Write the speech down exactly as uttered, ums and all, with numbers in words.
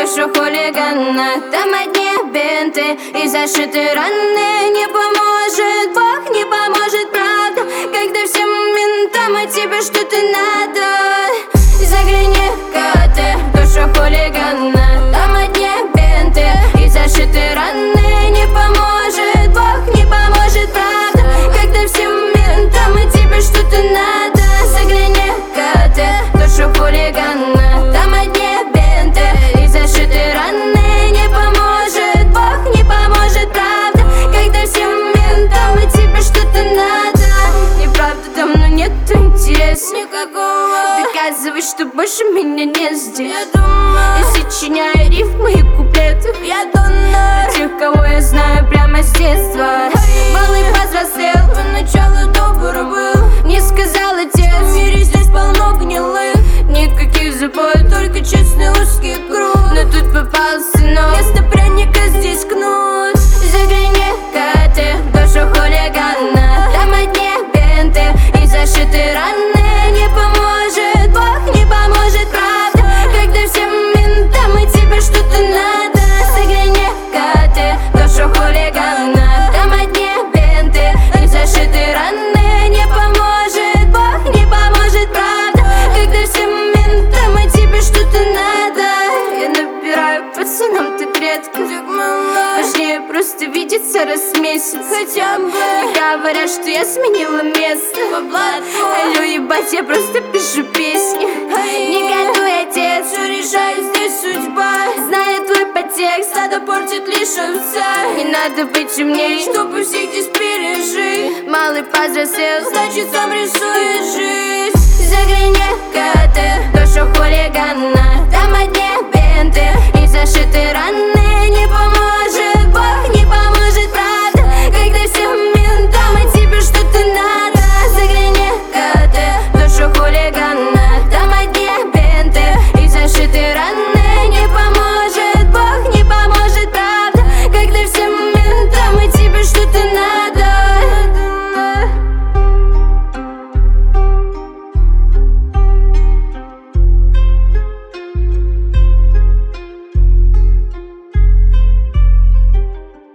душу хулигана. Там одни бинты и зашиты раны. Не поможет Бог, не поможет правда, когда всем ментам от тебя что-то надо. Загляни-ка ты в душу хулигана. Там одни бинты и зашиты раны. Не поможет Бог, не поможет правда, когда всем ментам от тебя что-то надо. Загляни-ка ты в душу хулигана. Там одни бинты и зашиты раны. Не поможет Бог, не поможет правда, когда всем ментам от тебя что-то надо. Неправда, давно нет интереса никакого. Доказывай, что больше меня не здесь. Я думаю, я сочиняю рифмы и куплеты. Я донор тех, кого я знаю прямо с детства. Малый повзрослел, поначалу добр был. Мне сказал отец, в мире здесь полно гнилых. Никаких запоев, только честный узкий круг. Но тут попался сынок, вместо пряника здесь кнут. Загляни-ка ты в душу хулигана. Там одни бинты и зашиты раны. Не поможет Бог, не поможет правда, когда всем ментам от тебя что-то надо. Загляни-ка ты в душу хулигана. Там одни бинты и зашиты раны. Не поможет Бог, не поможет правда, когда всем ментам от тебя что-то надо. Я набираю пацанам так редко, важнее просто видеться раз в месяц хотя бы. И говорят, что я сменила место. Алло, ебать, я просто пишу песни. Не готовый отец, все решаю, здесь судьба. Знаю твой подтекст, надо портит лишь овца. Не надо быть умней, чтобы всех здесь пережить. Малый повзрослел, значит сам рисует жизнь. Загляни-ка ты